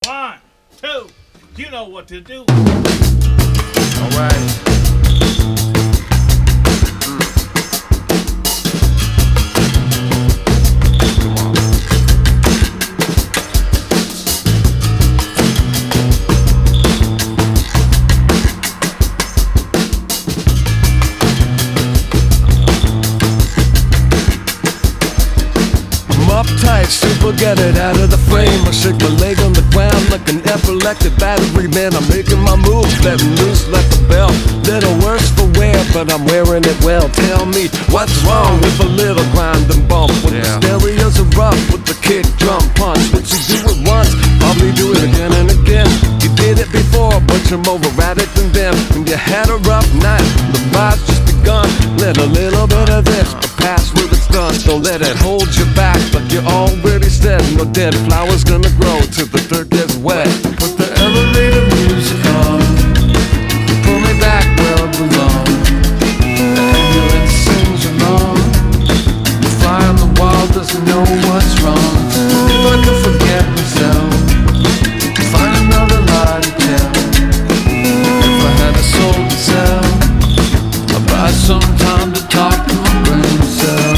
One, two, you know what to do. Alright. Uptight, super, get it out of the frame. I shake my leg on the ground like an epileptic battery. Man, I'm making my moves, letting loose like a bell. Little worse for wear, but I'm wearing it well. Tell me, what's wrong with a little grind and bump? When the stereos are rough with the kick, drum, punch. What you do it once, probably do it again and again. You did it before, but you're more erratic than them. When you had a rough night, the ride's just begun. Let a little bit of this, but pass where it's done. Don't let it hold you back. You're already said no dead flowers gonna grow till the dirt gets wet. Put the elevator music on, pull me back where I belong. The ambulance sings along. The fly on the wall doesn't know what's wrong. If I could forget myself, find another lie to tell. If I had a soul to sell, I'd buy some time to talk to my brain cell.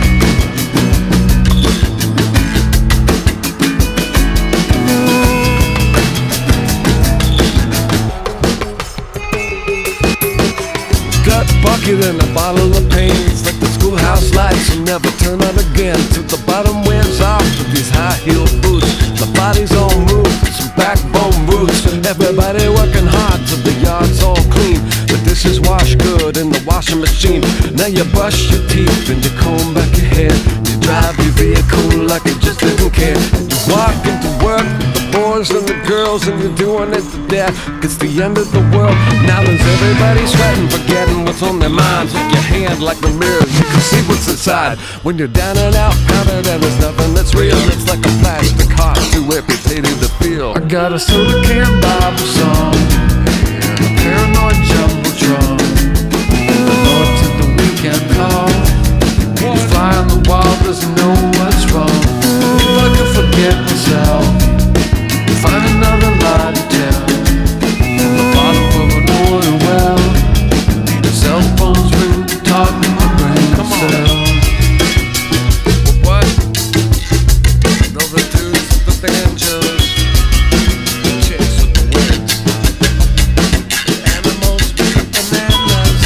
Bucket and a bottle of pain. It's like the schoolhouse lights will never turn on again. Till the bottom wears off with these high-heeled boots. The body's all moved, some backbone roots. Everybody working hard till the yard's all clean. The dishes wash good in the washing machine. Now you brush your teeth and you comb back your hair. You drive your vehicle like you just didn't care. You walk into work with the boys and the girls, and you're doing it to death. It's the end of the world. Now there's everybody sweating, forgetting what's on their minds. With your hand like the mirror, you can see what's inside. When you're down and out, counted and there's nothing that's real. It's like a plastic heart, too amputated to feel. I got a soda can Bible song, a paranoid jumbotron, the Lord to the weekend call. The fly on the wall doesn't know what's wrong. If I could forget myself, find another lie to tell. In the bottom of an oil well, the cell phone's ring to talk to my brain cell. What? Those are dudes with the banjos, chicks with the wigs, animals with the bananas.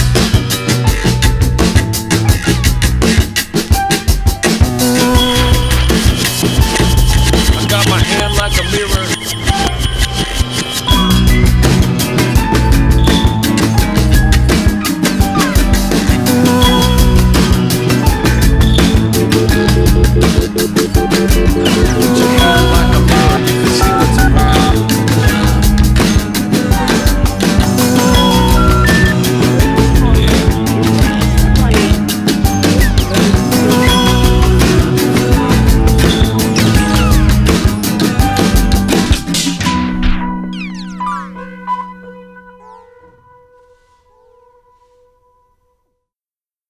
I got my hand like a mirror.